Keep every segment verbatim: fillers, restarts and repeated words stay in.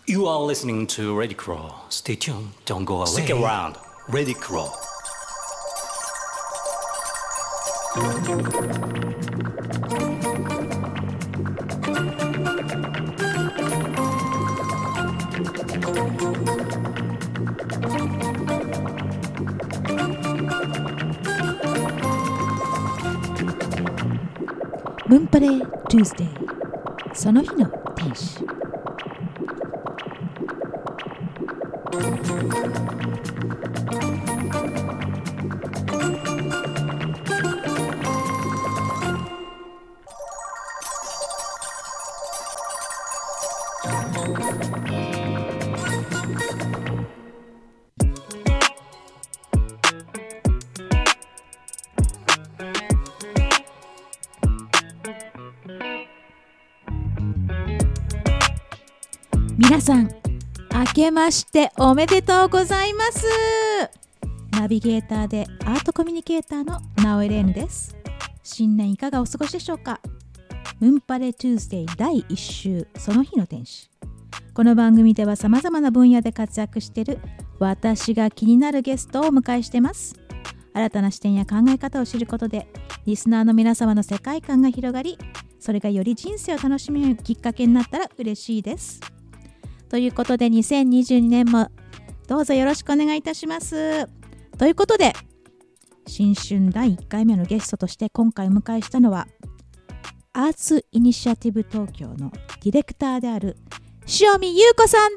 You are listening to Ready Crow. Stay tuned. Don't go away. Stick around. Ready Crow. ムンパレ Tuesday その日の天使。皆さん明けましておめでとうございます。ナビゲーターでアートコミュニケーターのナオエレーヌです。新年いかがお過ごしでしょうか。ムンパレ Tuesday だいいっ週その日の天使。この番組ではさまざまな分野で活躍している私が気になるゲストをお迎えしています。新たな視点や考え方を知ることでリスナーの皆様の世界観が広がり、それがより人生を楽しめるきっかけになったら嬉しいです。ということでにせんにじゅうにねんもどうぞよろしくお願いいたします。ということで新春だいいっかいめのゲストとして今回お迎えしたのはアーツイニシアティブ東京のディレクターである塩見優子さんです。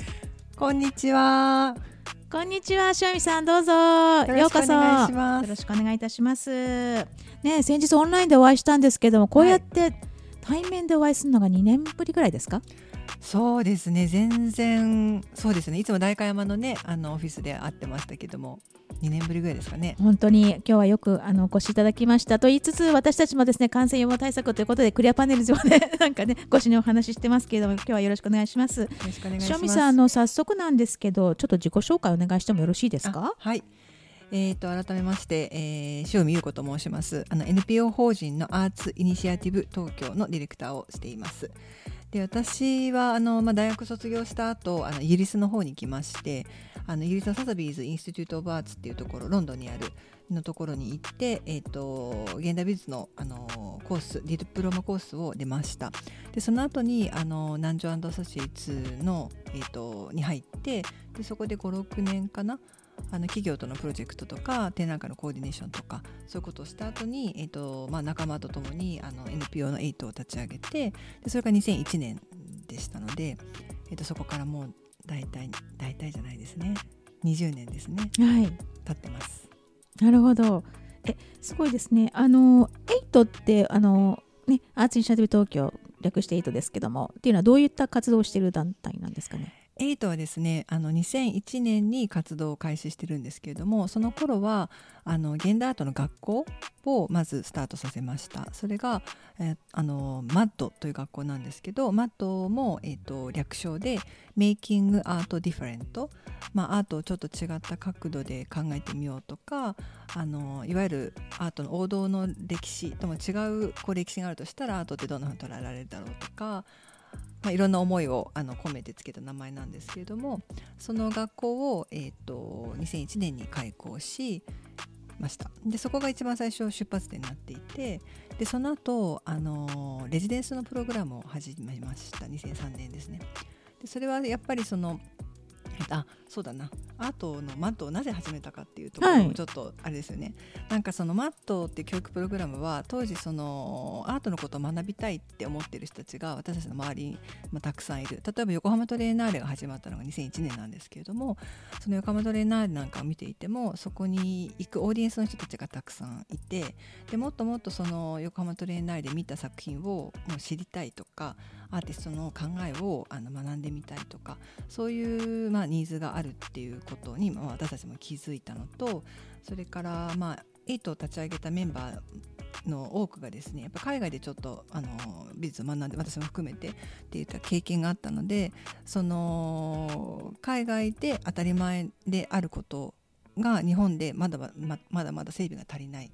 こんにちは。 こんにちは。塩見さんどうぞようこそよろしくお願いします。 よろしくお願いいたします。ね、先日オンラインでお会いしたんですけども、こうやって対面でお会いするのがにねんぶりぐらいですか？ そうですね、全然そうですね。いつも代官山のねあのオフィスで会ってましたけどもにねんぶりぐらいですかね。 本当に今日はよくあのお越しいただきましたと言いつつ、私たちもですね感染予防対策ということでクリアパネル上でなんかねごしにお話ししてますけれども、今日はよろしくお願いします。よろしくお願いします。 塩見さん、あの早速なんですけどちょっと自己紹介お願いしてもよろしいですか？ はい、えー、と改めまして、えー、塩見優子と申します。あの エヌピーオー 法人のアーツイニシアティブ東京のディレクターをしています。で私はあの、まあ、大学卒業した後あのイギリスの方に来まして、あのイギリスのサザビーズインスティテュート・オブ・アーツっていうところ、ロンドンにあるのところに行って、えー、と現代美術の、あのコースディプロマコースを出ました。でその後にあの南條&アソシエイツの、えー、とに入って、でそこでごろくねんかな、あの企業とのプロジェクトとか展覧会のコーディネーションとかそういうことをした後に、えーとまあ、仲間とともにあの エヌピーオー のエイトを立ち上げて、でそれがにせんいちねんでしたので、えー、とそこからもう大体大体じゃないですねにじゅうねんですね、 はい、 経ってます。 なるほど。えすごいですね。あのエイトってあの、ね、アーツイニシアティブ東京略してエイトですけども、っていうのはどういった活動をしている団体なんですかね？ エイトはですね、あのにせんいちねんに活動を開始してるんですけれども、その頃はあの現代アートの学校をまずスタートさせました。それが、えー、あのマッドという学校なんですけど、マッドも、えー、と略称でメイキングアートディファレント、まあ、アートをちょっと違った角度で考えてみようとか、あのいわゆるアートの王道の歴史とも違うこう歴史があるとしたらアートってどんなふうに捉えられるだろうとか、まあ、いろんな思いをあの込めてつけた名前なんですけれども、その学校を、えー、とにせんいちねんに開校しました。でそこが一番最初出発点になっていて、でその後あのレジデンスのプログラムを始めました。にせんさんねんですね。でそれはやっぱりそのあそうだなアートのマットをなぜ始めたかっていうところもちょっとあれですよね、はい、なんかそのマットっていう教育プログラムは当時そのアートのことを学びたいって思ってる人たちが私たちの周りに、まあ、たくさんいる。例えば横浜トレーナーレが始まったのがにせんいちねんなんですけれども、その横浜トレーナーレなんかを見ていてもそこに行くオーディエンスの人たちがたくさんいて、でもっともっとその横浜トレーナーレで見た作品をもう知りたいとか、アーティストの考えをあの学んでみたいとか、そういう、まあ、ニーズがあるっていうことに、まあ、私たちも気づいたのと、それから、まあ、エイトを立ち上げたメンバーの多くがですね、やっぱ海外でちょっとあの美術を学んで、私も含めてっていった経験があったので、その海外で当たり前であることが日本でまだまだまだまだ整備が足りない。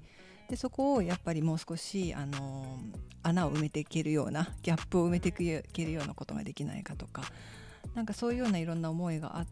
でそこをやっぱりもう少しあの穴を埋めていけるようなギャップを埋めていけるようなことができないかとか、なんかそういうようないろんな思いがあって、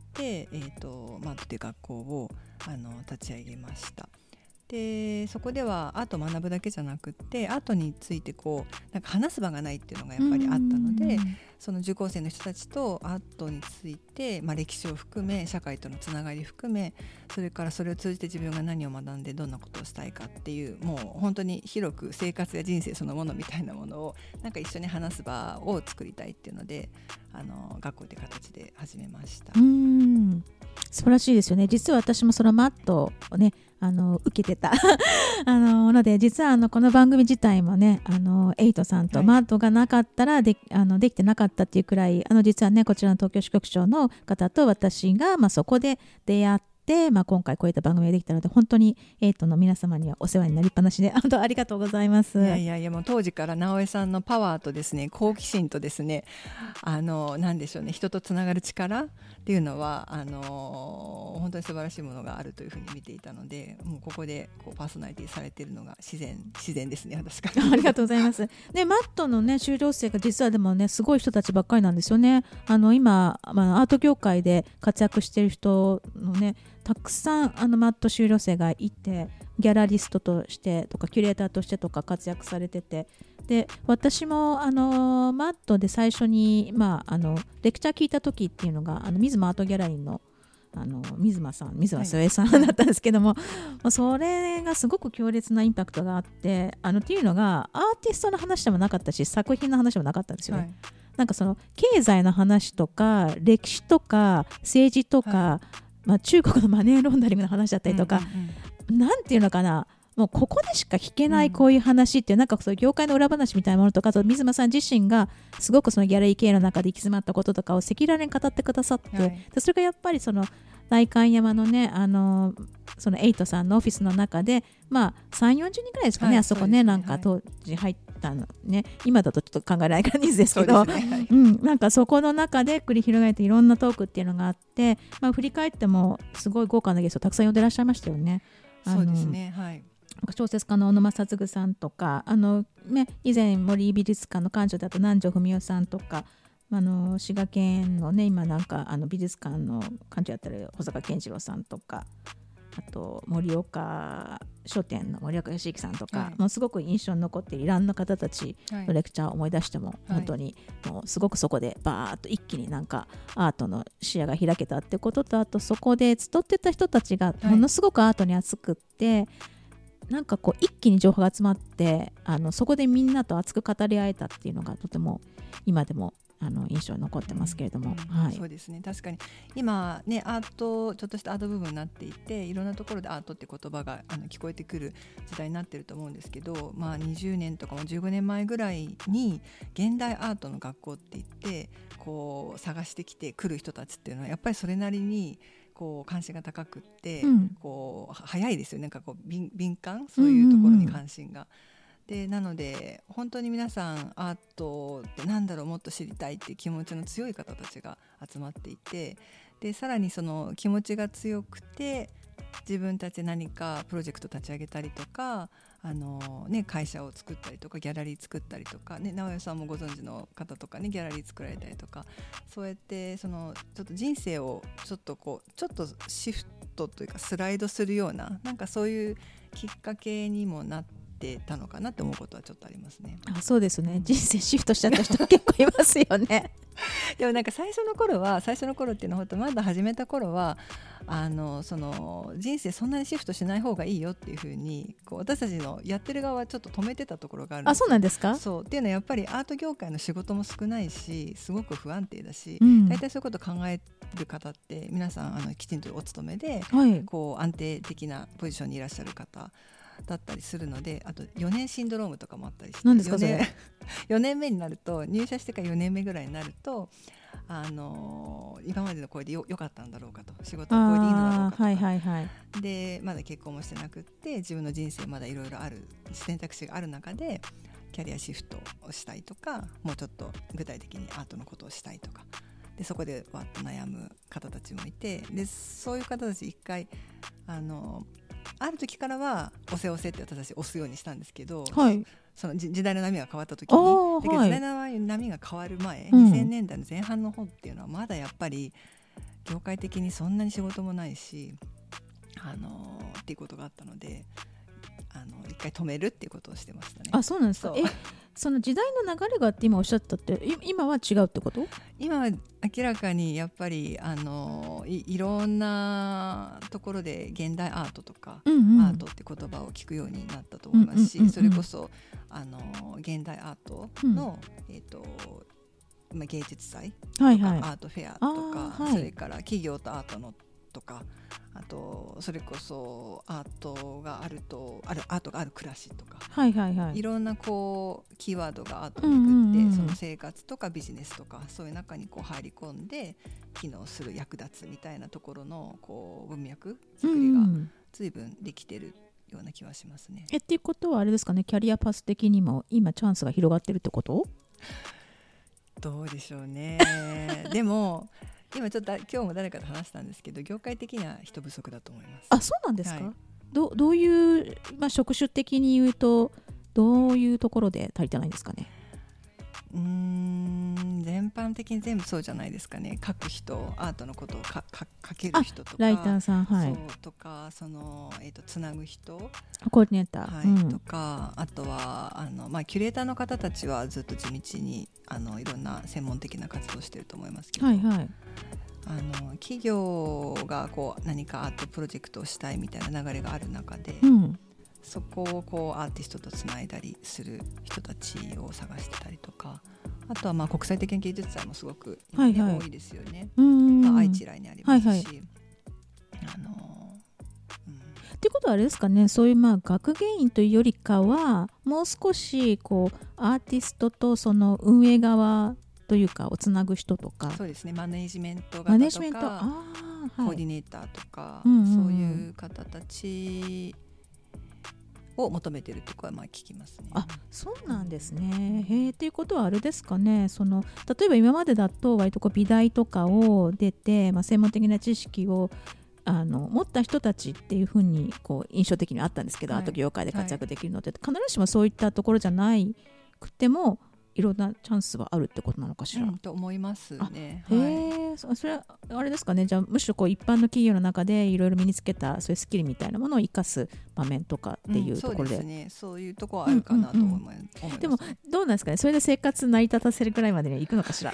えーとマットという学校をあの立ち上げました。でそこではアートを学ぶだけじゃなくってアートについてこうなんか話す場がないっていうのがやっぱりあったので、その受講生の人たちとアートについて、まあ、歴史を含め社会とのつながり含め、それからそれを通じて自分が何を学んでどんなことをしたいかっていう、もう本当に広く生活や人生そのものみたいなものをなんか一緒に話す場を作りたいっていうので、あの学校という形で始めました。 うーん、素晴らしいですよね。実は私もそのマットをねあの受けてたあのので、実はあのこの番組自体もね、あのエイトさんとマットがなかったら で,、はい、あのできてなかったっていうくらい、あの実はねこちらの東京支局長の方と私が、まあ、そこで出会って、まあ、今回こういった番組ができたので、本当にエイトの皆様にはお世話になりっぱなしで本当ありがとうございます。 いやいやいや、もう当時から直江さんのパワーとですね、好奇心とですね、あのなんでしょうね、人とつながる力っていうのはあの本当に素晴らしいものがあるというふうに見ていたので、もうここでこうパーソナリティされているのが自然自然ですね、私からありがとうございます。でマットのね修了生が実はでもねすごい人たちばっかりなんですよね。あの今、まあ、アート業界で活躍している人のねたくさんあのマット修了生がいて、ギャラリストとしてとかキュレーターとしてとか活躍されてて、で私もあのマットで最初に、まあ、あのレクチャー聞いた時っていうのがあの水間アートギャラリーのあの水間さん水間末さん、はい、だったんですけども、まあ、それがすごく強烈なインパクトがあって、あのっていうのがアーティストの話でもなかったし作品の話でもなかったんですよね、はい、なんかその経済の話とか歴史とか政治とか、はい、まあ、中国のマネーロンダリングの話だったりとか、うんうんうん、なんていうのかな、もうここでしか聞けないこういう話っていう、うん、なんかそういう業界の裏話みたいなものとか、水間さん自身がすごくそのギャラリー経営の中で行き詰まったこととかを赤裸々に語ってくださって、はい、でそれがやっぱりその代官山のね、あのそのエイトさんのオフィスの中で、まあ、さんじゅうよんじゅうにんぐらいですかね、はい、あそこ ね, ねなんか当時入ったのね、はい、今だとちょっと考えられない人数ですけど、 そうですね、はい、うん、なんかそこの中で繰り広げていろんなトークっていうのがあって、まあ、振り返ってもすごい豪華なゲストたくさん呼んでらっしゃいましたよね。 そうですね、はい、 小説家の小野正嗣さんとか、あの、ね、以前森美術館の館長だと南條文夫さんとか、あの滋賀県のね今なんかあの美術館の館長やってる保坂健次郎さんとか、あと盛岡書店の森岡義之さんとか、はい、もうすごく印象に残っているいろんな方たちのレクチャーを思い出しても、はい、本当にもうすごくそこでバーッと一気になんかアートの視野が開けたってことと、あとそこで集ってた人たちがものすごくアートに熱くって、はい、なんかこう一気に情報が集まって、あのそこでみんなと熱く語り合えたっていうのがとても今でもあの印象に残ってますけれども、 うんうん、はい、そうですね、確かに今ねアートちょっとしたアート部分になっていて、いろんなところでアートって言葉があの聞こえてくる時代になってると思うんですけど、まあ、にじゅうねんとかもじゅうごねんまえぐらいに現代アートの学校って言ってこう探してきてくる人たちっていうのはやっぱりそれなりにこう関心が高くって、うん、こう早いですよね、なんかこう 敏, 敏感そういうところに関心が、うんうんうん、でなので本当に皆さんアートってなんだろうもっと知りたいっていう気持ちの強い方たちが集まっていて、でさらにその気持ちが強くて自分たちで何かプロジェクト立ち上げたりとか、あの、ね、会社を作ったりとかギャラリー作ったりとか、ね、直江さんもご存知の方とかねギャラリー作られたりとか、そうやってそのちょっと人生をちょっとこうちょっとシフトというかスライドするような、なんかそういうきっかけにもなってたのかなって思うことはちょっとありますね。 あ、そうですね、人生シフトしちゃった人結構いますよねでもなんか最初の頃は最初の頃っていうのはまだ始めた頃はあのその人生そんなにシフトしない方がいいよっていう風にこう私たちのやってる側はちょっと止めてたところがあるんです。 あ、そうなんですか。 そうっていうのはやっぱりアート業界の仕事も少ないしすごく不安定だし、 うん、 大体そういうことを考える方って皆さんあのきちんとお勤めで、 はい、 こう安定的なポジションにいらっしゃる方だったりするので、あとよねんシンドロームとかもあったりして、 何ですかそれよねんめになると入社してからよねんめぐらいになるとあのー、今までの声で よ, よかったんだろうかと、仕事の声でいいのだろうかとか、 はいはいはい、 でまだ結婚もしてなくって自分の人生まだいろいろある選択肢がある中でキャリアシフトをしたいとか、もうちょっと具体的にアートのことをしたいとかで、そこでわっと悩む方たちもいて、でそういう方たち一回あのある時からは押せ押せって私たち押すようにしたんですけど、 はい、 その時代の波が変わった時に、だけど時代の波が変わる前、うん、にせんねんだいの前半の方っていうのはまだやっぱり業界的にそんなに仕事もないし、あのー、っていうことがあったので、あの一回止めるっていうことをしてましたね。 あ、そうなんですか。え、その時代の流れがって今おっしゃったって今は違うってこと？ 今は明らかにやっぱりあの い, いろんなところで現代アートとか、うんうん、アートって言葉を聞くようになったと思いますし、うんうんうんうん、それこそあの現代アートの、うん、えーとまあ、芸術祭とか、はいはい、アートフェアとか、はい、それから企業とアートのとか、あとそれこそアートがあるとあるアートがある暮らしとか、 はいはいはい、 いろんなこうキーワードがアートに巡って、うんうんうん、その生活とかビジネスとかそういう中にこう入り込んで機能する役立つみたいなところのこう文脈作りが随分できてるような気はしますね。 えっていうことはあれですかね、キャリアパス的にも今チャンスが広がってるってこと？ どうでしょうねでも今ちょっと今日も誰かと話したんですけど、業界的には人不足だと思います。 あ、そうなんですか。はい、ど, どういう、まあ、職種的に言うとどういうところで足りてないんですかね。 うーん、全般的に全部そうじゃないですかね。書く人、アートのことをかか書ける人とか、 ライターさん、はい、 そうとか、その、えーと、つなぐ人、 コーディネーター、 はい、 うん、 とか、あとはあの、まあ、キュレーターの方たちはずっと地道にあのいろんな専門的な活動をしていると思いますけど、 はいはい、 あの企業がこう何かアートプロジェクトをしたいみたいな流れがある中で、うん、そこをこうアーティストとつないだりする人たちを探してたりとか、あとはまあ国際的な芸術祭もすごく、ね、はいはい、多いですよね。まあ、愛知来にありますし、はいはい、あのうん、 ってことはあれですかね、そういうまあ学芸員というよりかはもう少しこうアーティストとその運営側というかをつなぐ人とか、 そうですね、マネージメント型とかマネージメント、あ、 はい、コーディネーターとか、 うんうんうん、 そういう方たちを求めてるとかはまあ聞きますね。 あ、そうなんですね。へえ、ということはあれですかね、その例えば今までだと割とこう美大とかを出て、まあ、専門的な知識をあの持った人たちっていうふうにこう印象的にあったんですけど、はい、アート業界で活躍できるのって、はい、必ずしもそういったところじゃないくてもいろんなチャンスはあるってことなのかしら、 うん、と思いますね。 へえ、はい、そ, それはあれですかね。じゃあむしろこう一般の企業の中でいろいろ身につけたそういうスキルみたいなものを生かす場面とかっていうところで、 うん、そうですね、そういうところはあるかなと思います、うんうんうん、 でもどうなんですかね、それで生活成り立たせるくらいまでにはいくのかしら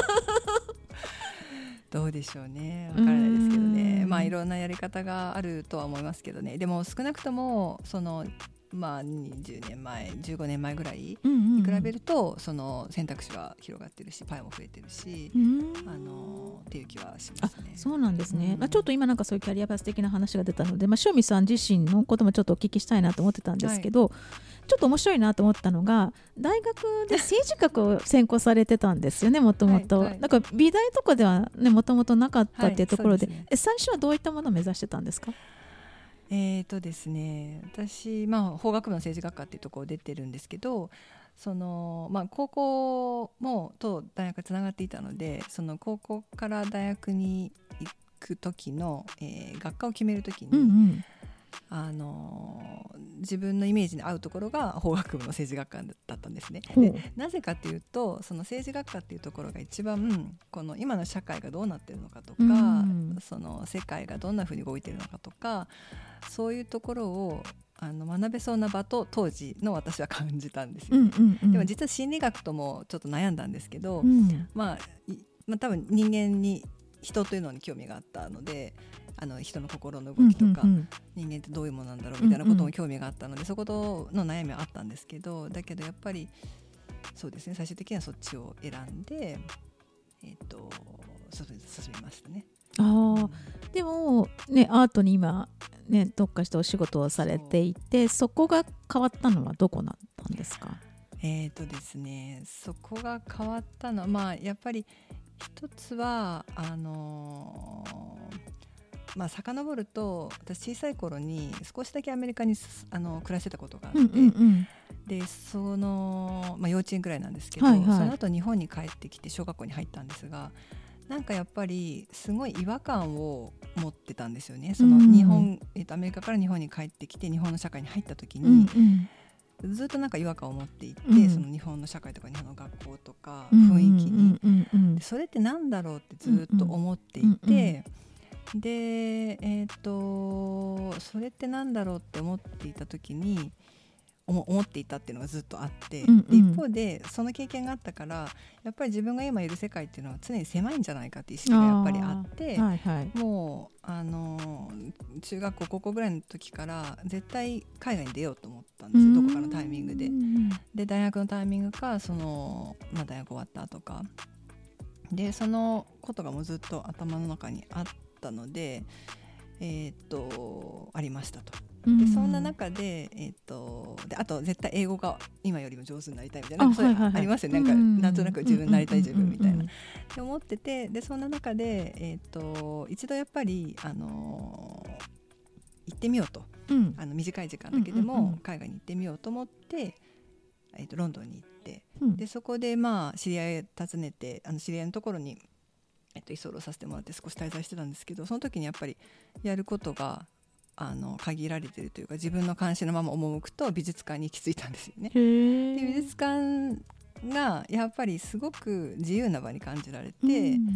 どうでしょうね、わからないですけどね。まあいろんなやり方があるとは思いますけどね。でも少なくともそのまあ、にじゅうねんまえじゅうごねんまえぐらいに比べると、その選択肢は広がってるしパイも増えてるし、あのっていう気はしますね。 あ、そうなんですね、うん、まあ、ちょっと今なんかそういうキャリアパス的な話が出たので、まあ、塩見さん自身のこともちょっとお聞きしたいなと思ってたんですけど、はい、ちょっと面白いなと思ったのが大学で政治学を専攻されてたんですよね、もともと。なんか美大とかではねもともとなかったっていうところで、はい、でね、え最初はどういったものを目指してたんですか？ えーとですね、私、まあ、法学部の政治学科っていうところ出てるんですけど、その、まあ、高校もと大学がつながっていたので、その高校から大学に行く時の、えー、学科を決める時に、うんうん、あの自分のイメージに合うところが法学部の政治学科だったんですね。でなぜかというと、その政治学科っていうところが一番この今の社会がどうなってるのかとか、うん、その世界がどんな風に動いてるのかとか、そういうところをあの学べそうな場と当時の私は感じたんですよね、うんうんうん、でも実は心理学ともちょっと悩んだんですけど、うん、まあ、まあ多分人間に人というのに興味があったので、あの人の心の動きとか、うんうんうん、人間ってどういうものなんだろうみたいなことも興味があったので、うんうん、そことの悩みはあったんですけど、だけどやっぱりそうですね、最終的にはそっちを選んで、えー、と進みましたね。 あ、うん、でも、ね、アートに今、ね、特化してお仕事をされていて、 そ, そこが変わったのはどこだったんですか？ えーとですね、そこが変わったのは、まあ、やっぱり一つはあのーまあ、遡ると、私小さい頃に少しだけアメリカにあの暮らしてたことがあって、うんうんうん、でその、まあ、幼稚園くらいなんですけど、はいはい、その後日本に帰ってきて小学校に入ったんですが、 なんかやっぱりすごい違和感を持ってたんですよね。その日本、うんえー、とアメリカから日本に帰ってきて日本の社会に入った時に、うんうん、ずっとなんか違和感を持っていて、うん、その日本の社会とか日本の学校とか雰囲気に、うんうんうんうん、それってなんだろうってずっと思っていて、うんうん、で、えー、とそれってなんだろうって思っていた時に思っていたっていうのがずっとあって、うんうん、で一方でその経験があったからやっぱり自分が今いる世界っていうのは常に狭いんじゃないかっていう意識がやっぱりあって、はいはい、もうあの中学校高校ぐらいの時から絶対海外に出ようと思ったんですよ、どこかのタイミングで。で大学のタイミングかその、まあ、大学終わったとかでそのことがもうずっと頭の中にあったので、えー、っとありましたと。でそんな中で、えー、とであと絶対英語が今よりも上手になりたいみたいな、なんかそれありますよね、なんかなんとなく自分になりたい自分みたいなって思ってて、でそんな中で、えー、と一度やっぱり、あのー、行ってみようと、うん、あの短い時間だけでも海外に行ってみようと思って、えー、とロンドンに行って、うん、でそこでまあ知り合い訪ねてあの知り合いのところに、えー、と居候させてもらって少し滞在してたんですけど、その時にやっぱりやることがあの限られているというか、自分の関心のまま赴くと美術館に行き着いたんですよね。で美術館がやっぱりすごく自由な場に感じられて、うん、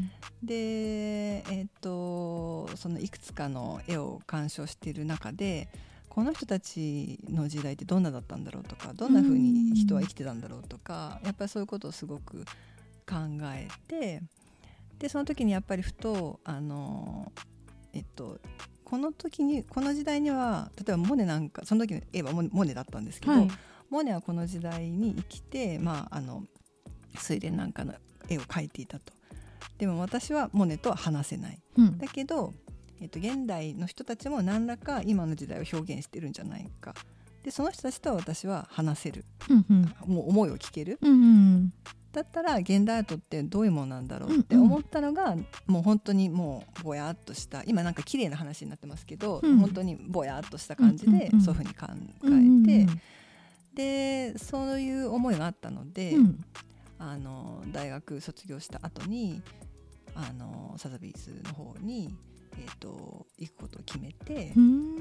で、えー、とそのいくつかの絵を鑑賞している中でこの人たちの時代ってどんなだったんだろうとか、どんな風に人は生きてたんだろうとか、やっぱりそういうことをすごく考えて、でその時にやっぱりふとあのえっとこの時にこの時代には例えばモネなんかその時の絵はモネだったんですけど、はい、モネはこの時代に生きて、まあ、あの睡蓮なんかの絵を描いていたと。でも私はモネとは話せない、うん、だけど、えっと、現代の人たちも何らか今の時代を表現してるんじゃないか。でその人たちとは私は話せる、うんうん、もう思いを聞ける、うんうん、だったら現代アートってどういうものなんだろうって思ったのが、うんうん、もう本当にもうぼやっとした今なんか綺麗な話になってますけど、うん、本当にぼやっとした感じでそういうふうに考えて、うんうん、でそういう思いがあったので、うん、あの大学卒業した後にあのサザビーズの方に、えー、と行くことを決めて、うん、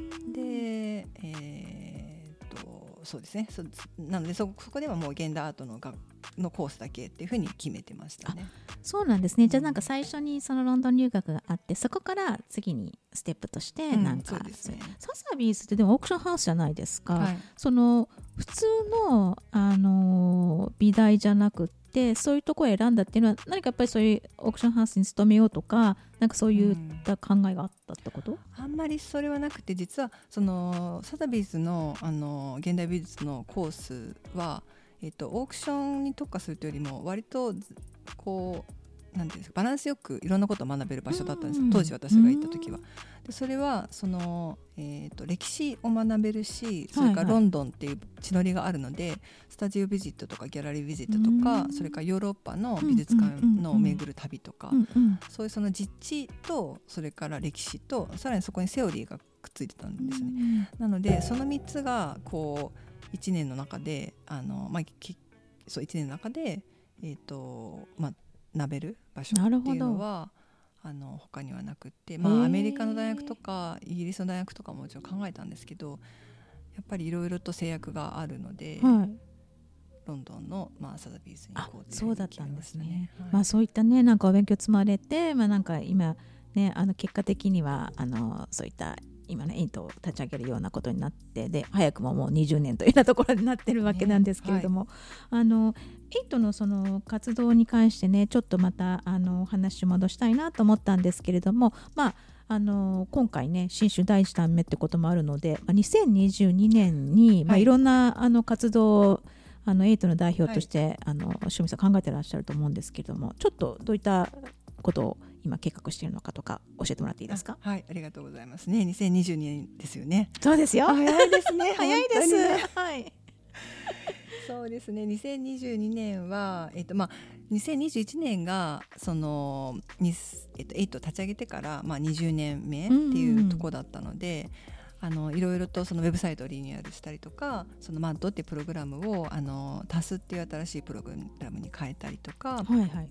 で、えーそうですね、そなので そ, そこではもう現代アート の, がのコースだけっていうふうに決めてましたね。 そうなんですね。じゃあなんか最初にそのロンドン留学があってそこから次にステップとしてなんか、うんそうですね、サザビーズってでもオークションハウスじゃないですか、はい、その普通 の, あの美大じゃなくてそういうところを選んだっていうのは何かやっぱりそういうオークションハウスに勤めようとかなんかそういった考えがあったってこと？ うん、あんまりそれはなくて、実はそのサザビーズ の, あの現代美術のコースは、えっと、オークションに特化するというよりも割とこうなんていうんですか、バランスよくいろんなことを学べる場所だったんです、うん、当時私が行った時は。でそれはその、えーと、歴史を学べるし、それからロンドンっていう地のりがあるので、はいはい、スタジオビジットとかギャラリービジットとか、それからヨーロッパの美術館の巡る旅とか、うんうんうん、そういうその実地とそれから歴史とさらにそこにセオリーがくっついてたんですね、うん、なのでそのみっつがこういちねんの中であの、まあ、そういちねんの中で、えーとまあ学べる場所っていうのはあの他にはなくって、まあ、アメリカの大学とかイギリスの大学とかももちろん考えたんですけど、やっぱりいろいろと制約があるので、はい、ロンドンの、まあ、サザビーズに行こうというふうに決めましたね。そうだったんですね、はい、まあ、そういったねなんかお勉強積まれて、まあ、なんか今ねあの結果的にはあのそういった今ねエイトを立ち上げるようなことになって、で早くももうにじゅうねんというようなところになってるわけなんですけれども、ねはい、あのエイトのその活動に関してねちょっとまたあの話戻したいなと思ったんですけれども、まああの今回ね新種だいいち弾目ってこともあるので、まあ、にせんにじゅうにねんに、はいまあ、いろんなあの活動をあのエイトの代表として、はい、あの塩見さん考えてらっしゃると思うんですけれども、ちょっとどういったことを今計画しているのかとか教えてもらっていいですか？ はい、ありがとうございますね。にせんにじゅうにねんですよね。 そうですよ。 早いですね。 早いです。はい。 そうですね。にせんにじゅうにねんはえっとまあにせんにじゅういちねんがそのにえっとエイト立ち上げてからまあにじゅうねんめっていうところだったので。あのいろいろとそのウェブサイトをリニューアルしたりとか、そのマッドっていうプログラムをあのタスっていう新しいプログラムに変えたりとか、はいはい、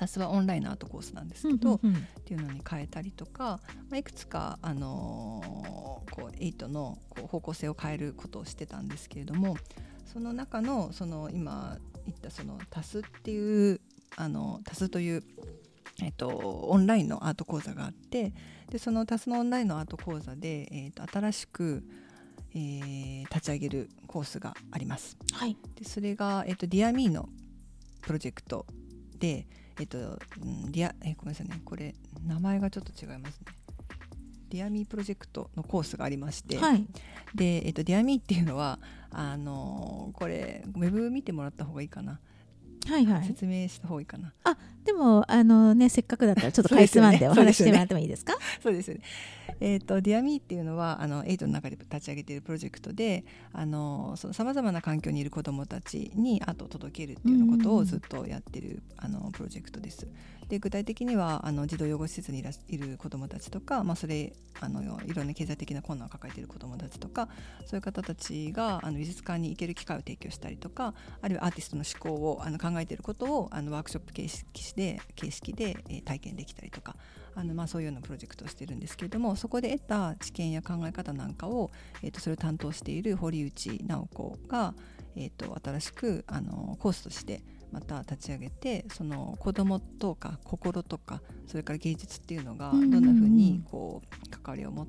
タスはオンラインのアートコースなんですけど、 うんうんうん、 っていうのに変えたりとか、まあ、いくつか、あのー、こうエイトのこう方向性を変えることをしてたんですけれども、その中のその今言ったそのタスっていうあのタスという、えっと、オンラインのアート講座があって、でそのタスのオンラインのアート講座で、えっと、新しく、えー、立ち上げるコースがあります。 はい、 でそれが、えっと、ディアミーのプロジェクトで、えっとうん、ディアえごめんなさいね、これ名前がちょっと違いますね。ディアミープロジェクトのコースがありまして、 はい、 で、えっと、ディアミーっていうのはあのこれウェブ見てもらった方がいいかな、 はいはい、 説明した方がいいかな。 あ、でもあのね、せっかくだったらちょっとかいつまんでお話ししてもらってもいいですか？ そうですよね。えーと、ディアミーっていうのはあのエイトの中で立ち上げているプロジェクトで、あのさまざまな環境にいる子どもたちにアートを届けるっていうようなことをずっとやってるあのプロジェクトです。で具体的にはあの児童養護施設にいらいる子どもたちとか、まあ、それあのいろんな経済的な困難を抱えている子どもたちとか、そういう方たちがあの美術館に行ける機会を提供したりとか、あるいはアーティストの思考をあの考えていることをあのワークショップ形式で形式で、えー、体験できたりとか、あのまあそういうようなプロジェクトをしているんですけれども、そこで得た知見や考え方なんかを、えー、とそれを担当している堀内直子が、えー、と新しくあのコースとしてまた立ち上げて、その子どもとか心とかそれから芸術っていうのがどんなふうにこう関わりを持って、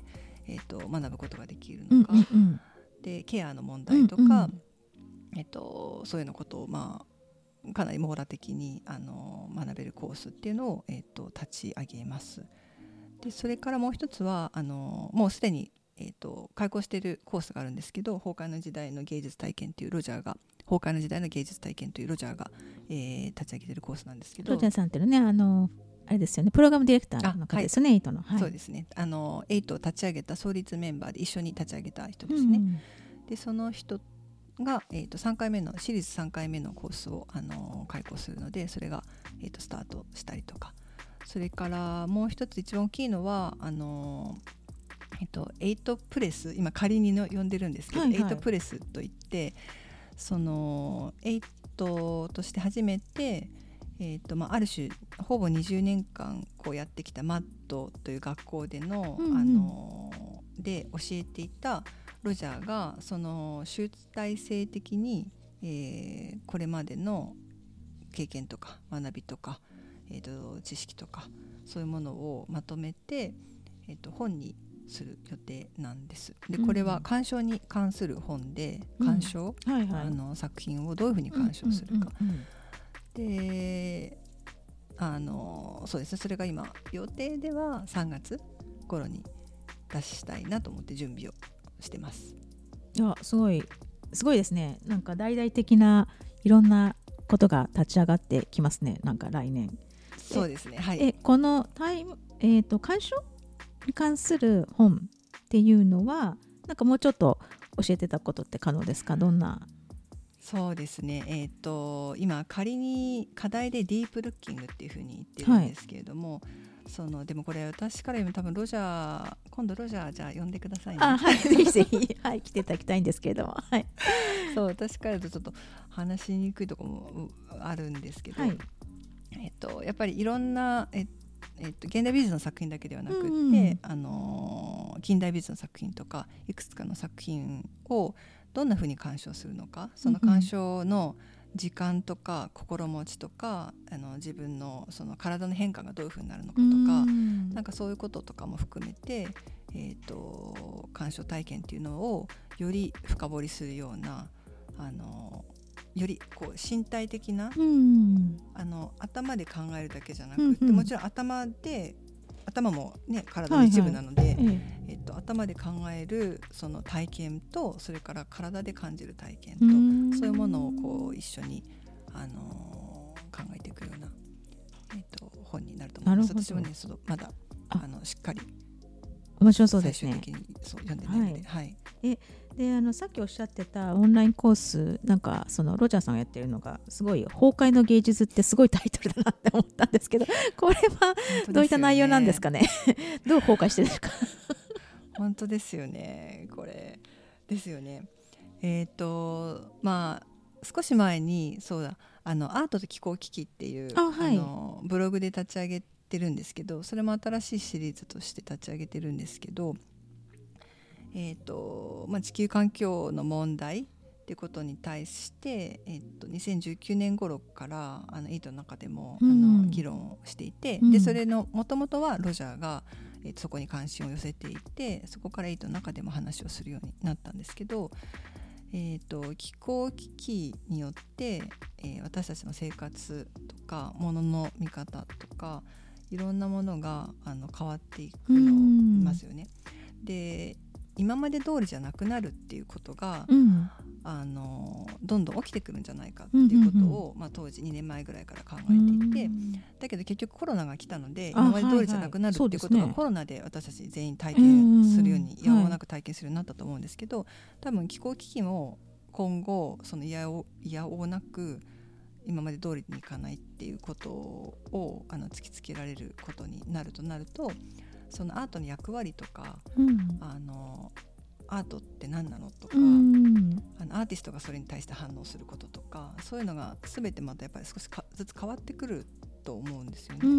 えー、と学ぶことができるのか、 うんうんうん、 でケアの問題とか、 うんうん、 えー、とそういうようなことをまあかなり網羅的にあの学べるコースっていうのを、えー、と立ち上げます。でそれからもう一つはあのもうすでに、えー、と開講しているコースがあるんですけど、崩壊の時代の芸術体験というロジャーが崩壊の時代の芸術体験というロジャーが、えー、立ち上げているコースなんですけど、 ロジャーさんっていうのね、あのあれですよね、プログラムディレクターの方ですよね、エイトの、はい、 そうですね、あのエイトを立ち上げた創立メンバーで一緒に立ち上げた人ですね、うん、でその人が、えー、とさんかいめのシリーズさんかいめのコースを、あのー、開講するので、それが、えー、とスタートしたりとか、それからもう一つ一番大きいのはあのーえー、とエイトプレス、今仮にの呼んでるんですけど、はいはい、エイトプレスといってそのエイトとして初めて、えーとまあ、ある種ほぼにじゅうねんかんこうやってきたマッドという学校での、うんうん、あのー、で教えていたロジャーがその集大成的に、えー、これまでの経験とか学びとか、えーと、知識とかそういうものをまとめて、えーと、本にする予定なんです。でこれは鑑賞に関する本で、うん、鑑賞、はいはい、あの作品をどういうふうに鑑賞するか、うんうんうんうん、であのそうですね、それが今予定ではさんがつ頃に出したいなと思って準備をしてます。 いやすごいすごいですね。なんか大々的ないろんなことが立ち上がってきますね。なんか来年。 そうですね。はい。 えこのタイムえっ、ー、と鑑賞に関する本っていうのはなんかもうちょっと教えてたことって可能ですか？どんな？ そうですね。えっ、ー、と今仮に課題でディープルッキングっていうふうに言ってるんですけれども。はい、そのでもこれ私から言うと多分ロジャー今度ロジャーじゃあ呼んでくださいね。 あ、はい、ぜひぜひ、はい、来ていただきたいんですけれども、はい、 そう私から言うとちょっと話しにくいところもあるんですけど、はい、えっと、やっぱりいろんなえ、えっと、現代美術の作品だけではなくって、うんうん、あの近代美術の作品とかいくつかの作品をどんなふうに鑑賞するのか、その鑑賞の、うんうん時間とか心持ちとかあの自分 の, その体の変化がどういうふうになるのかとか、んなんかそういうこととかも含めて、えー、と鑑賞体験っていうのをより深掘りするようなあのよりこう身体的な、あの頭で考えるだけじゃなくて、うんうん、もちろん頭で頭も、ね、体の一部なので、はいはいえっと、頭で考えるその体験とそれから体で感じる体験とうそういうものをこう一緒に、あのー、考えていくような、えっと、本になると思います。私はねそのまだあのしっかり面白そうですね。 最終的にそう読んでないので、はいはい、 えであのさっきおっしゃってたオンラインコースなんかそのロジャーさんがやってるのがすごい崩壊の芸術ってすごいタイトルだなって思ったんですけどこれはどういった内容なんですかねどう崩壊してるんですか本当ですよねこれですよねえっ、ー、とまあ少し前にそうだあのアートと気候危機っていうあ、はい、 あのブログで立ち上げてるんですけど、それも新しいシリーズとして立ち上げてるんですけど、えーとまあ、地球環境の問題ってことに対して、えー、とにせんじゅうきゅうねん頃からあのエイトの中でも、うん、あの議論をしていて、うん、でそれのもともとはロジャーが、えー、とそこに関心を寄せていて、そこからエイトの中でも話をするようになったんですけど、えー、と気候危機によって、えー、私たちの生活とか物の見方とかいろんなものがあの変わっていくのますよね。で今まで通りじゃなくなるっていうことが、うん、あのどんどん起きてくるんじゃないかっていうことを、うんうんうんまあ、当時にねんまえぐらいから考えていて、だけど結局コロナが来たので今まで通りじゃなくなるっていうことがコロナで私たち全員体験するように、やむをなく体験するようになったと思うんですけど、多分気候危機も今後そのいやおいやおなく今まで通りにいかないっていうことをあの突きつけられることになるとなると、そのアートの役割とか、うん、あのアートって何なのとか、うん、あのアーティストがそれに対して反応することとか、そういうのが全てまたやっぱり少しかずつ変わってくると思うんですよね、うん、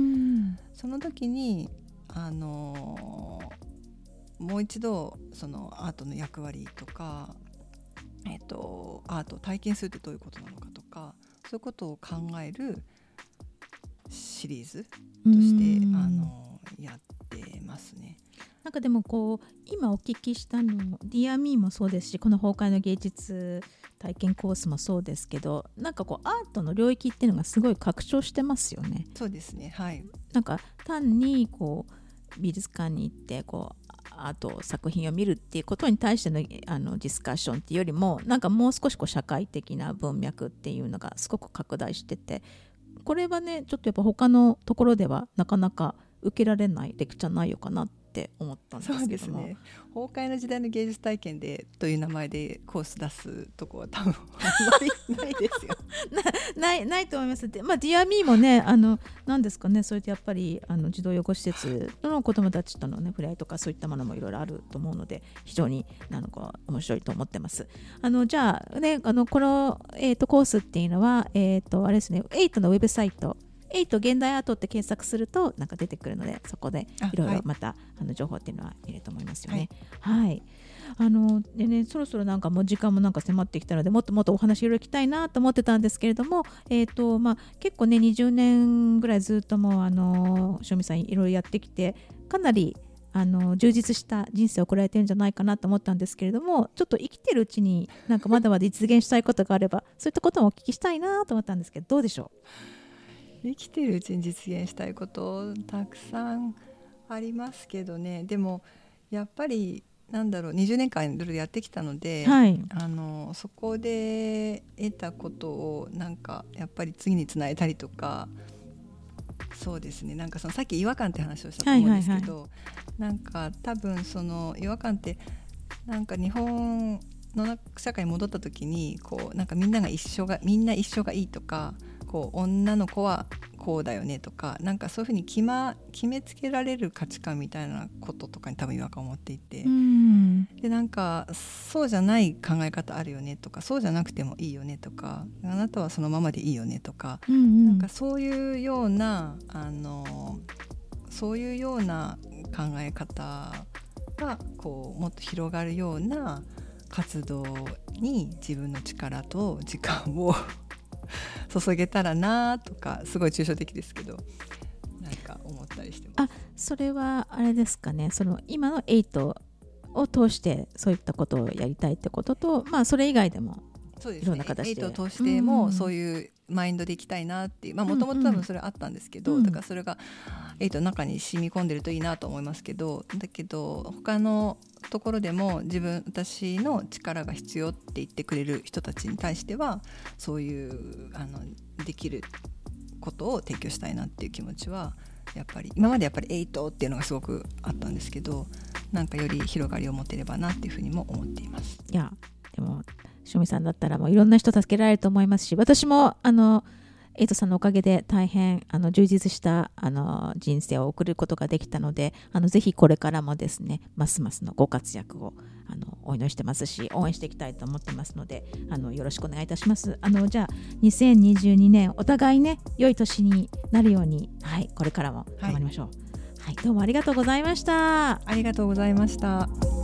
その時にあのもう一度そのアートの役割とか、えーと、アートを体験するってどういうことなのかとか、そういうことを考えるシリーズとして、うん、あのやってますね。 なんかでもこう今お聞きしたの ディアミー もそうですし、この崩壊の芸術体験コースもそうですけど、なんかこうアートの領域っていうのがすごい拡張してますよね。 そうですね、はい。 なんか単にこう美術館に行ってこうアート作品を見るっていうことに対しての、あのディスカッションっていうよりも、なんかもう少しこう社会的な文脈っていうのがすごく拡大してて、これはねちょっとやっぱ他のところではなかなか受けられないレクチャー内容かなって思ったんですけども。 そうですね、崩壊の時代の芸術体験でという名前でコース出すとこは多分あんまりないですよな, ないないと思います。で、まあ、ディアミーもね、あの何ですかね、それでやっぱりあの児童養護施設の子どもたちとの、ね、触れ合いとかそういったものもいろいろあると思うので、非常になんか面白いと思ってます。あのじゃあね、あのこの、えー、とコースっていうのは、えー、とあれですね、エイトのウェブサイトエイト現代アートって検索するとなんか出てくるので、そこでいろいろまたあ、はい、あの情報っていうのは見れると思いますよね。はい、はい、あのでね、そろそろなんかもう時間もなんか迫ってきたので、もっともっとお話いろいろ聞きたいなと思ってたんですけれども、えーとまあ、結構ねにじゅうねんぐらいずっともうあの塩見さんいろいろやってきて、かなりあの充実した人生を送られてるんじゃないかなと思ったんですけれども、ちょっと生きてるうちになんかまだまだ実現したいことがあればそういったこともお聞きしたいなと思ったんですけど、どうでしょう。 生きてるうちに実現したいことたくさんありますけどね。でもやっぱりなんだろう、にじゅうねんかんいろいろやってきたので、はい、あのそこで得たことをなんかやっぱり次につなげたりとか、そうですね、なんかそのさっき違和感って話をしたと思うんですけど、はいはいはい、なんか多分その違和感ってなんか日本の社会に戻った時にこうなんかみんなが一緒がみんな一緒がいいとか、こう女の子はこうだよねとか、なんかそういうふうに決、ま、決めつけられる価値観みたいなこととかに多分違和感を持っていて、うん、でなんかそうじゃない考え方あるよねとか、そうじゃなくてもいいよねとか、あなたはそのままでいいよねとか、うんうん、なんかそういうようなあのそういうような考え方がこうもっと広がるような活動に自分の力と時間を注げたらなとか、すごい抽象的ですけどなんか思ったりしてます。 あ、それはあれですかね、その今のエイトを通してそういったことをやりたいってことと、まあそれ以外でもいろんな形で、 エイトを通してもそういうマインドでいきたいなっていう、まあもともと多分それあったんですけど、うんうん、だからそれがエイトの中に染み込んでるといいなと思いますけど、だけど他のところでも自分私の力が必要って言ってくれる人たちに対してはそういうあのできることを提供したいなっていう気持ちはやっぱり今までやっぱりエイトっていうのがすごくあったんですけど、なんかより広がりを持てればなっていうふうにも思っています。 いやでも塩見さんだったらもういろんな人助けられると思いますし、私もあのエイトさんのおかげで大変あの充実したあの人生を送ることができたので、あのぜひこれからもですねますますのご活躍をあのお祈りしてますし、応援していきたいと思ってますので、あのよろしくお願いいたします。あのじゃあにせんにじゅうにねんお互いね良い年になるように、はい、これからも頑張りましょう。はい、はい、どうもありがとうございました。 ありがとうございました。